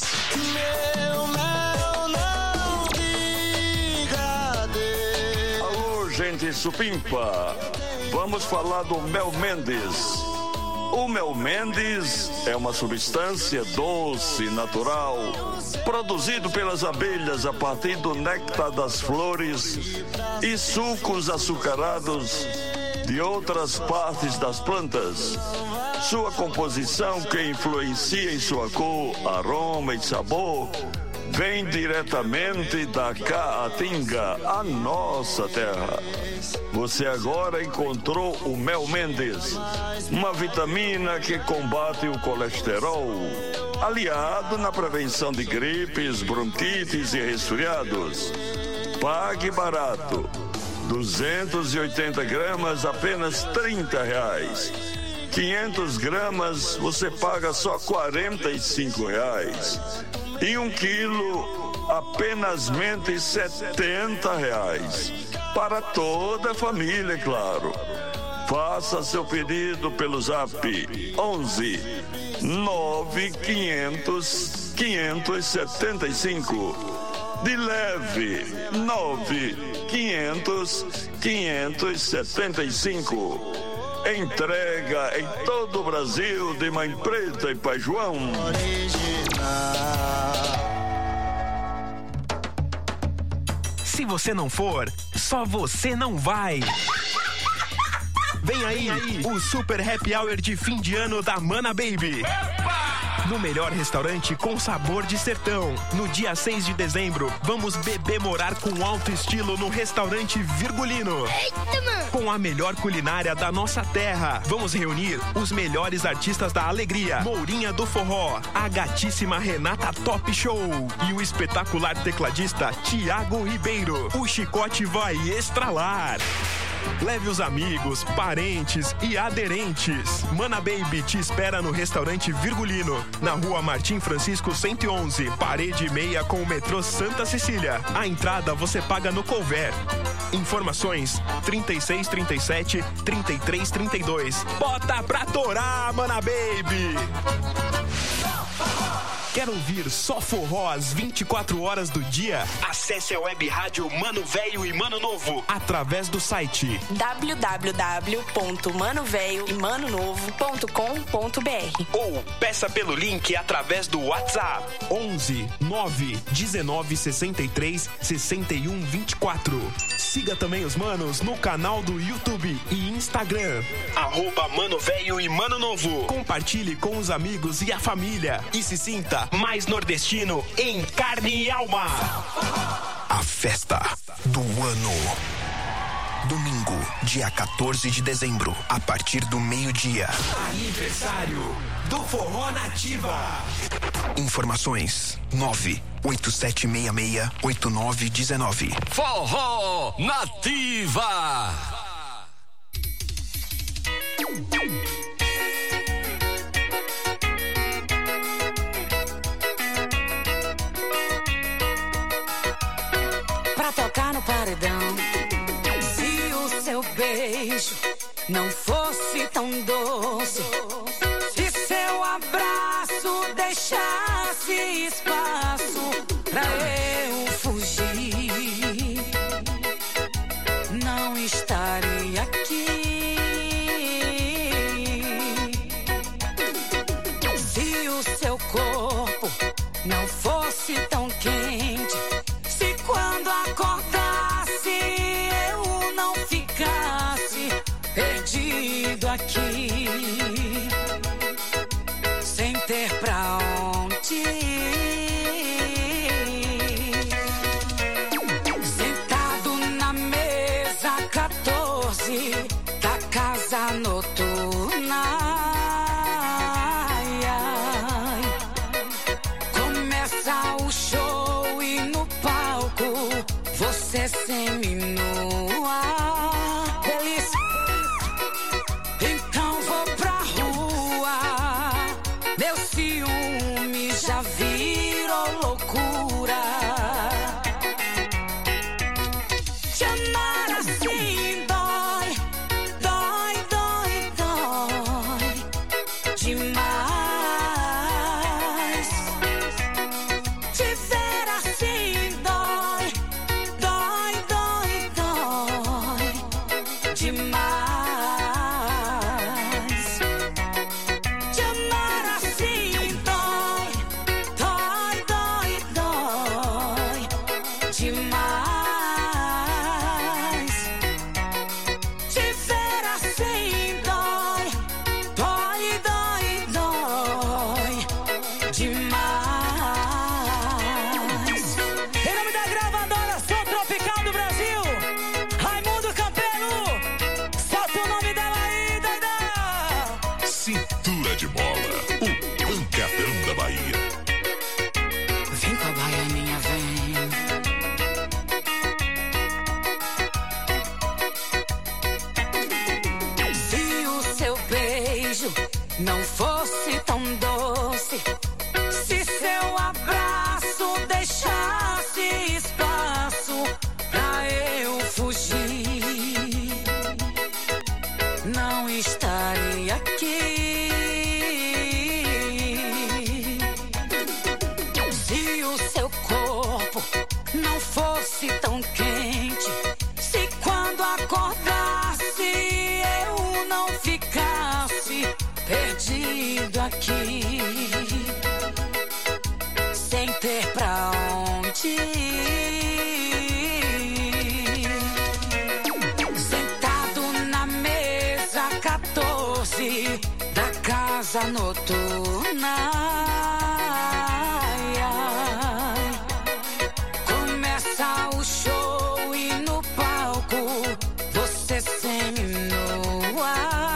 Alô, gente supimpa, vamos falar do Mel Mendes. O Mel Mendes é uma substância doce, natural, produzido pelas abelhas a partir do néctar das flores e sucos açucarados de outras partes das plantas. Sua composição, que influencia em sua cor, aroma e sabor, vem diretamente da Caatinga, a nossa terra. Você agora encontrou o Mel Mendes, uma vitamina que combate o colesterol, aliado na prevenção de gripes, bronquites e resfriados. Pague barato. 280 gramas, apenas R$30. 500 gramas, você paga só R$45. E 1 quilo, apenas R$70. Para toda a família, claro. Faça seu pedido pelo Zap 11 9500 575. De leve 9500 575. Entrega em todo o Brasil de Mãe Preta e Pai João. Se você não for, só você não vai. Vem aí o Super Happy Hour de fim de ano da Mana Baby. No melhor restaurante com sabor de sertão. No dia 6 de dezembro, vamos beber-morar com alto estilo no restaurante Virgulino. Eita, mano! Com a melhor culinária da nossa terra. Vamos reunir os melhores artistas da alegria. Mourinha do Forró, a gatíssima Renata Top Show e o espetacular tecladista Tiago Ribeiro. O chicote vai estralar. Leve os amigos, parentes e aderentes. Mana Baby te espera no restaurante Virgulino, na rua Martim Francisco 111, parede meia com o metrô Santa Cecília. A entrada você paga no Couvert. Informações 3637-3332. Bota pra torar, Mana Baby! Quer ouvir só forró às 24 horas do dia? Acesse a web rádio Mano Velho e Mano Novo através do site www.manovelhoemanonovo.com.br ou peça pelo link através do WhatsApp 11 9 19 63 61 24. Siga também os manos no canal do YouTube e Instagram @Mano Velho e Mano Novo. Compartilhe com os amigos e a família e se sinta mais nordestino em carne e alma. A festa do ano. Domingo, dia 14 de dezembro, a partir do meio-dia. Aniversário do Forró Nativa. Informações 987668919. Forró Nativa. Pra tocar no paredão, se o seu beijo não fosse tão doce, se seu abraço deixasse espaço pra eu fugir, não estaria aqui. Se o seu corpo não fosse tão quente, se quando acordasse eu não ficasse perdido aqui, sem ter pra onde ir, sentado na mesa 14 da casa noturna, ai, ai. Começa o show e no palco você seminua, delícia. Então vou pra rua, meu ciúme já virou loucura. Te amar assim dói, dói, dói, dói demais. Te ver assim dói, dói, dói, dói demais. Te amar assim dói, dói, dói, dói demais. Te ver assim dói, dói, dói, dói demais. Em nome da gravadora Som Tropical do Brasil, Raimundo Campelo, solta o nome dela aí, doida! Cintura de mola, o pancadão da Bahia. Vem com a baianinha, vem. Se o seu beijo não fosse tão doce, se seu abraço deixasse espaço pra eu fugir, não estaria aqui. Se o seu corpo não fosse tão quente, se quando acordasse eu não ficasse perdido aqui, sem ter pra onde ir, sentado na mesa asa noturna. Ai, ai. Começa o show e no palco você seminua.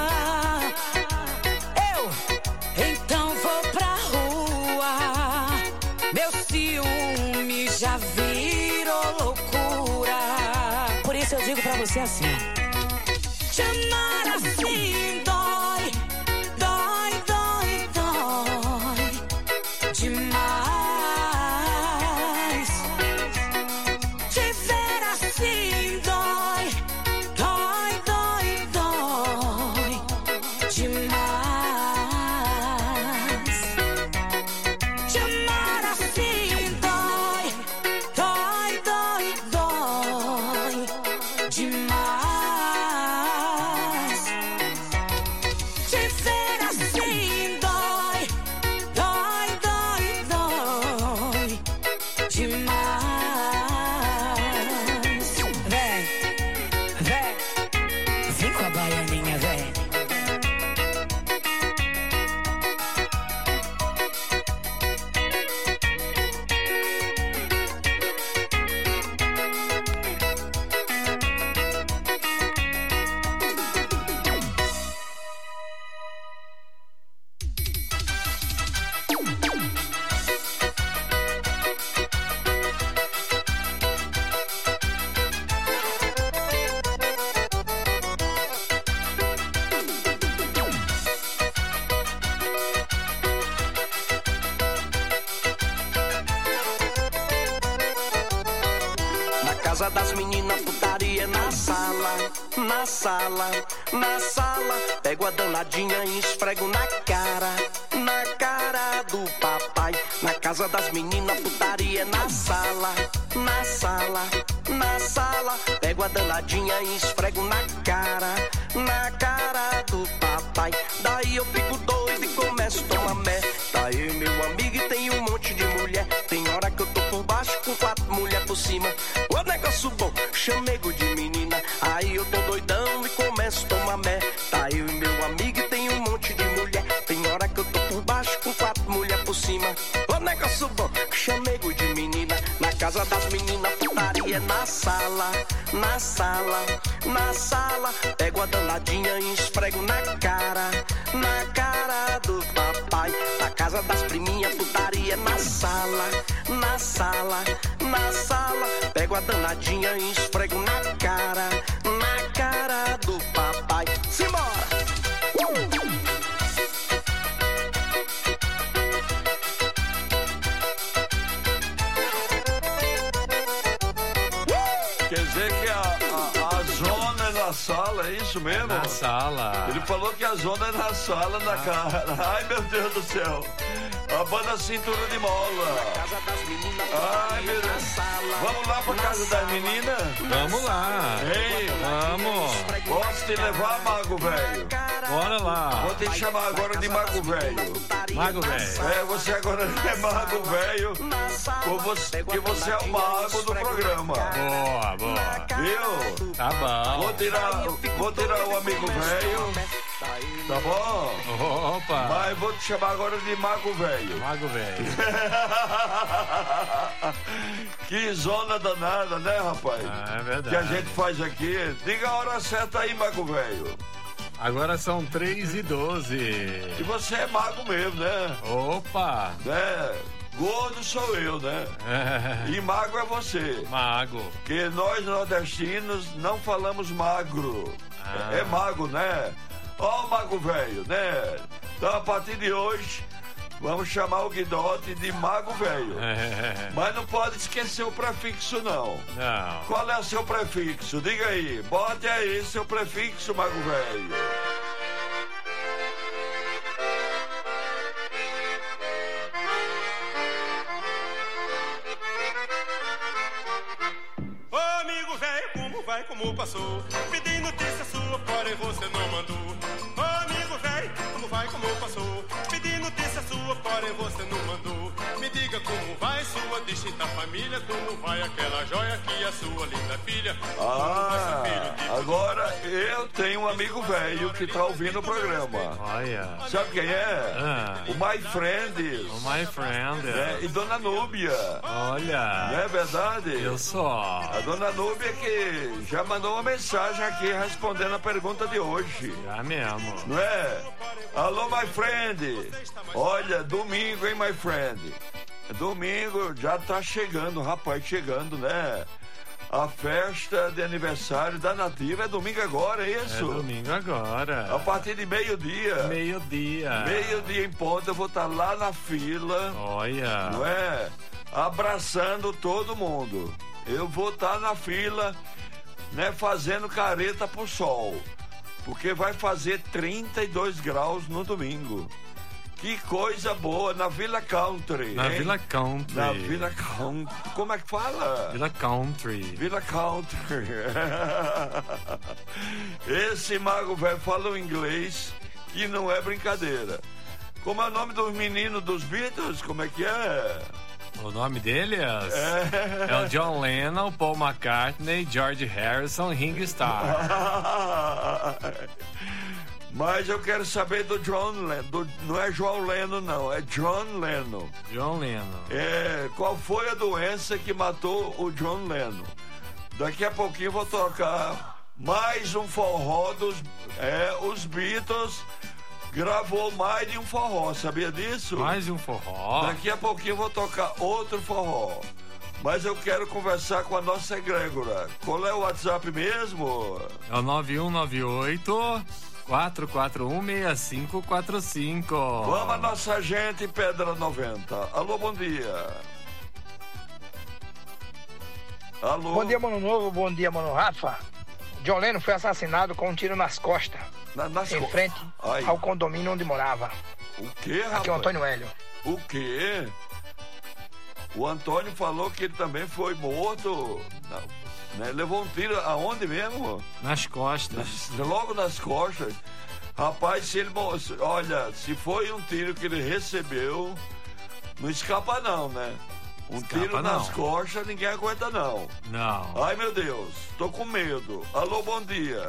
Eu então vou pra rua. Meu ciúme já virou loucura. Por isso eu digo pra você assim: te amar assim dói, dói, dói, dói demais. Te ver assim dói, dói, dói, dói demais. Te amar assim dói, dói, dói, dói demais. Te ver assim dói, dói, dói, dói demais. Vem, vem, vem com a baianinha, vem. Na casa das meninas, putaria na sala, na sala, na sala. Pego a danadinha e esfrego na cara do papai. Na casa das meninas, putaria na sala, na sala, na sala. Pego a danadinha e esfrego na cara do papai. Daí eu fico doido e começo a tomar mé. Daí meu amigo e tem um monte de mulher. Tem hora que eu tô por baixo com 4 mulheres por cima. O negócio bom, chamego de menina. Aí eu tô doidão e começo a tomar mé. Tá eu e meu amigo e tem um monte de mulher. Tem hora que eu tô por baixo com 4 mulheres por cima. O negócio bom, chamego de menina. Na casa das meninas, putaria na sala, na sala, na sala. Pego a danadinha e esfrego na cara do papai. Na casa das priminhas, putaria na sala, na sala, na sala. Pego a danadinha e esfrego na cara do papai. Simbora! Quer dizer que a zona é na sala, é isso mesmo? Na sala. Ele falou que a zona é na sala, na cara. Ai, meu Deus do céu. A banda Cintura de Mola. Ai, meu Deus. Vamos lá pra casa das meninas? Vamos lá. Ei, vamos. Posso te levar, Mago Velho? Bora lá. Vou te chamar agora de Mago Velho. Mago Velho. É, você agora é Mago Velho, porque você é o mago do programa. Boa, boa. Viu? Tá bom. Vou tirar o amigo velho. Tá bom? Opa. Mas vou te chamar agora de Mago Velho. Mago Velho. Que zona danada, né, rapaz? É verdade. Que a gente faz aqui. Diga a hora certa aí, Mago Velho. Agora são 3h12. E você é mago mesmo, né? Opa. Né? Gordo sou eu, né? E mago é você. Mago. Porque nós nordestinos não falamos magro. É mago, né? Ó o Mago Velho, né? Então a partir de hoje vamos chamar o Guidote de Mago Velho. Mas não pode esquecer o prefixo, não. Não. Qual é o seu prefixo? Diga aí. Bote aí seu prefixo, Mago Velho. Ô amigo velho, como vai, como passou? Pedi notícia sua, porém você não mandou. Ô amigo velho, como vai, como passou? Pedi notícia sua, porém você não mandou. Me diga como vai sua distinta família, como vai aquela joia que é sua linda filha. Agora eu tenho um amigo velho que tá ouvindo o programa. Olha. Sabe quem é? O My Friend. O My Friend. E Dona Núbia. Olha. Não é verdade? Eu sou. A Dona Núbia que já mandou uma mensagem aqui respondendo a pergunta de hoje. Já mesmo. Não é? Alô, My Friend. Olha, domingo, hein, My Friend? Domingo já tá chegando, rapaz, chegando, né? A festa de aniversário da Nativa é domingo agora, é isso? É domingo agora. A partir de meio-dia. Meio-dia. Meio-dia em ponto, eu vou estar lá na fila. Olha. Não é? Abraçando todo mundo. Eu vou estar na fila, né? Fazendo careta pro sol. Porque vai fazer 32 graus no domingo. Que coisa boa, na Villa Country. Na Villa Country. Na Villa Country. Como é que fala? Villa Country. Villa Country. Esse mago velho fala um inglês que não é brincadeira. Como é o nome dos meninos dos Beatles? Como é que é? O nome deles é o John Lennon, Paul McCartney, George Harrison, Ringo Starr. Mas eu quero saber do John Lennon. Não é João Lennon, não. É John Lennon. John Lennon. Qual foi a doença que matou o John Lennon? Daqui a pouquinho eu vou tocar mais um forró dos... os Beatles gravou mais de um forró, sabia disso? Mais um forró? Daqui a pouquinho eu vou tocar outro forró. Mas eu quero conversar com a nossa egrégora. Qual é o WhatsApp mesmo? É o 9198... 441-6545. Vamos a nossa gente, Pedra 90. Alô, bom dia. Alô. Bom dia, Mano Novo. Bom dia, Mano Rafa. John Lennon foi assassinado com um tiro nas costas. Em frente ao condomínio onde morava. O quê, rapaz? Aqui é o Antônio Hélio. O quê? O Antônio falou que ele também foi morto... Não. Né? Levou um tiro aonde mesmo? Nas costas. Logo nas costas. Rapaz, se ele... Olha, se foi um tiro que ele recebeu, não escapa não, né? Tiro nas costas, ninguém aguenta não. Não. Ai, meu Deus, tô com medo. Alô, bom dia.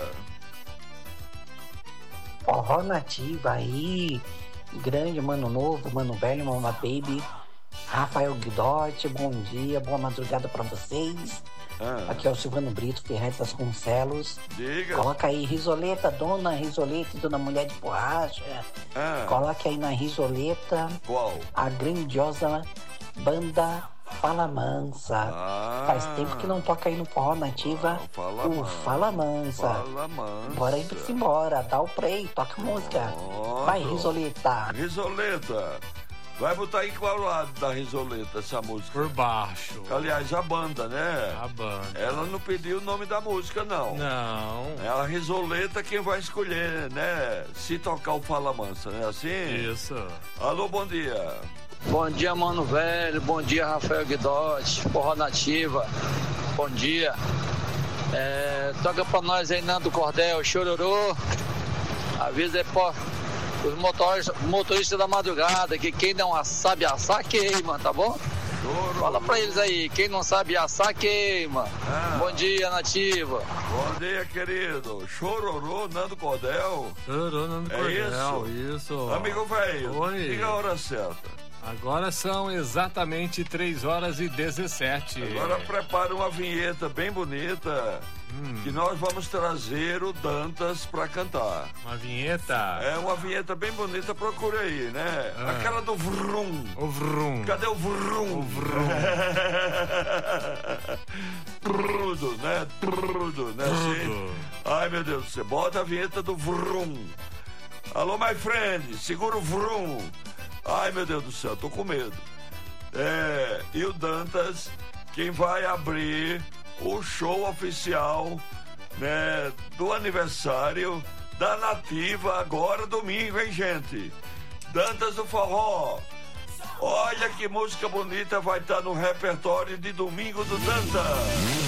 Forró Nativa aí. Grande, Mano Novo, Mano Velho, Mama Baby. Rafael Guidotti, bom dia, boa madrugada pra vocês. Aqui é o Silvano Brito, Ferrez Vasconcelos. Diga. Coloca aí Risoleta, Dona Risoleta e Dona Mulher de Borracha. Coloca aí na Risoleta. Qual? A grandiosa banda Fala Mansa. Faz tempo que não toca aí no Forró Nativa. Fala Mansa. Fala Mansa. Bora aí pra embora, dá o play, toca a música. Vai, Risoleta. Risoleta. Vai botar em qual lado da Risoleta essa música? Por baixo. Aliás, a banda, né? A banda. Ela não pediu o nome da música, não. Não. É a Risoleta quem vai escolher, né? Se tocar o Fala Mansa, né? Assim? Isso. Alô, bom dia. Bom dia, Mano Velho. Bom dia, Rafael Guidotti. Forró Nativa. Bom dia. Toca pra nós aí, Nando Cordel, Chororô. Avisa aí, pô. Os motoristas da madrugada, que quem não sabe assar, queima, tá bom? Fala pra eles aí, quem não sabe assar, queima. Bom dia, Nativa. Bom dia, querido. Chororô, Nando Cordel. Chororô, Nando Cordel, isso. Amigo velho, diga a hora certa. Agora são exatamente 3h17. Agora prepara uma vinheta bem bonita que nós vamos trazer o Dantas pra cantar. Uma vinheta? É uma vinheta bem bonita, procura aí, né? Aquela do vrum. O vrum. Cadê o vrum? O vrum. Trudo, né? Trudo, né? Assim. Ai, meu Deus do céu. Bota a vinheta do vrum. Alô, my friend, segura o vrum. Ai, meu Deus do céu, tô com medo. E o Dantas, quem vai abrir o show oficial, né, do aniversário da Nativa, agora domingo, hein, gente? Dantas do Forró. Olha que música bonita vai estar no repertório de domingo do Dantas.